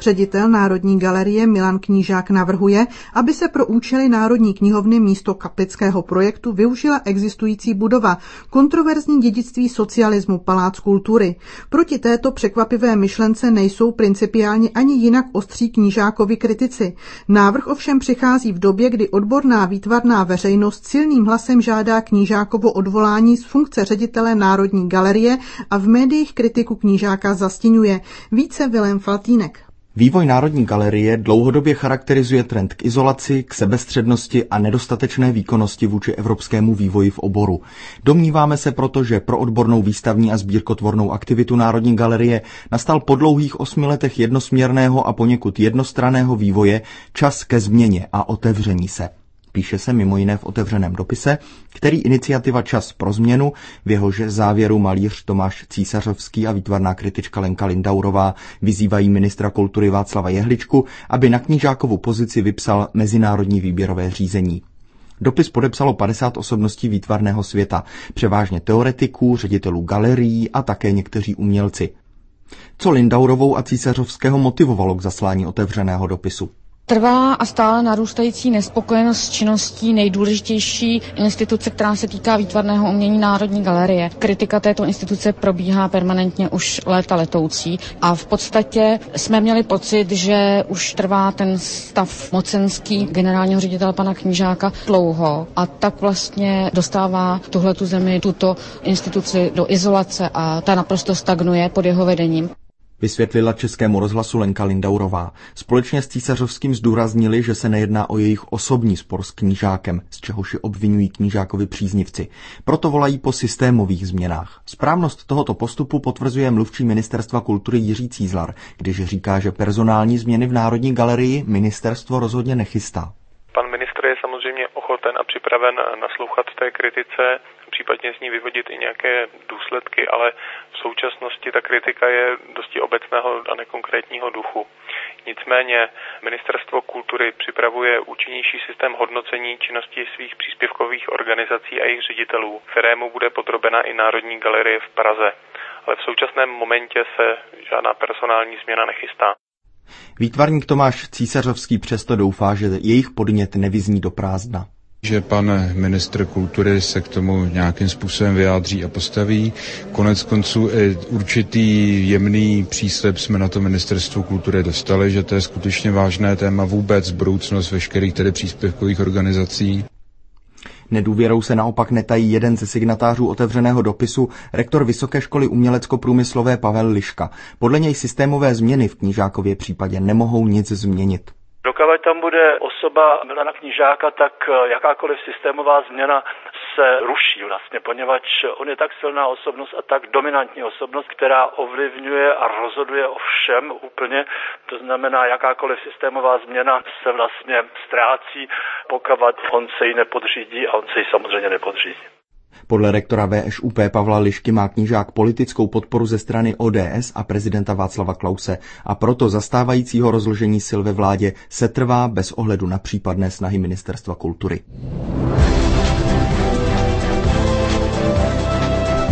Ředitel Národní galerie Milan Knížák navrhuje, aby se pro účely Národní knihovny místo kaplického projektu využila existující budova, kontroverzní dědictví socialismu Palác kultury. Proti této překvapivé myšlence nejsou principiálně ani jinak ostří Knížákovi kritici. Návrh ovšem přichází v době, kdy odborná výtvarná veřejnost silným hlasem žádá Knížákovo odvolání z funkce ředitele Národní galerie a v médiích kritiku Knížáka zastiňuje. Více Vilém Faltýnek. Vývoj Národní galerie dlouhodobě charakterizuje trend k izolaci, k sebestřednosti a nedostatečné výkonnosti vůči evropskému vývoji v oboru. Domníváme se proto, že pro odbornou výstavní a sbírkotvornou aktivitu Národní galerie nastal po dlouhých 8 letech jednosměrného a poněkud jednostranného vývoje čas ke změně a otevření se. Píše se mimo jiné v otevřeném dopise, který iniciativa Čas pro změnu, v jehož závěru malíř Tomáš Císařovský a výtvarná kritička Lenka Lindaurová vyzývají ministra kultury Václava Jehličku, aby na Knížákovu pozici vypsal mezinárodní výběrové řízení. Dopis podepsalo 50 osobností výtvarného světa, převážně teoretiků, ředitelů galerií a také někteří umělci. Co Lindaurovou a Císařovského motivovalo k zaslání otevřeného dopisu? Trvá a stále narůstající nespokojenost s činností nejdůležitější instituce, která se týká výtvarného umění Národní galerie. Kritika této instituce probíhá permanentně už léta letoucí a v podstatě jsme měli pocit, že už trvá ten stav mocenský generálního ředitele pana Knížáka dlouho a tak vlastně dostává tuhletu zemi, tuto instituci do izolace a ta naprosto stagnuje pod jeho vedením. Vysvětlila Českému rozhlasu Lenka Lindaurová. Společně s Císařovským zdůraznili, že se nejedná o jejich osobní spor s Knížákem, z čehož obvinují Knížákovi příznivci. Proto volají po systémových změnách. Správnost tohoto postupu potvrzuje mluvčí Ministerstva kultury Jiří Cízlar, když říká, že personální změny v Národní galerii ministerstvo rozhodně nechystá. Pan ministr je samozřejmě ochoten a připraven naslouchat té kritice, případně z ní vyvodit i nějaké důsledky, ale v současnosti ta kritika je dosti obecného a nekonkrétního duchu. Nicméně Ministerstvo kultury připravuje účinnější systém hodnocení činnosti svých příspěvkových organizací a jejich ředitelů, kterému bude podrobena i Národní galerie v Praze. Ale v současném momentě se žádná personální změna nechystá. Výtvarník Tomáš Císařovský přesto doufá, že jejich podnět nevyzní do prázdna. Že pan ministr kultury se k tomu nějakým způsobem vyjádří a postaví. Konec konců i určitý jemný příslib jsme na to ministerstvo kultury dostali, že to je skutečně vážné téma vůbec budoucnost veškerých tedy příspěvkových organizací. Nedůvěrou se naopak netají jeden ze signatářů otevřeného dopisu, rektor Vysoké školy umělecko-průmyslové Pavel Liška. Podle něj systémové změny v Knížákově případě nemohou nic změnit. Dokud tam bude osoba Milana Knížáka, tak jakákoliv systémová změna se ruší vlastně, poněvadž on je tak silná osobnost a tak dominantní osobnost, která ovlivňuje a rozhoduje o všem úplně. To znamená, jakákoliv systémová změna se vlastně ztrácí, pokud on se jí nepodřídí a on se jí samozřejmě nepodřídí. Podle rektora VŠUP Pavla Lišky má Knížák politickou podporu ze strany ODS a prezidenta Václava Klause a proto zastávajícího rozložení sil ve vládě setrvá bez ohledu na případné snahy Ministerstva kultury.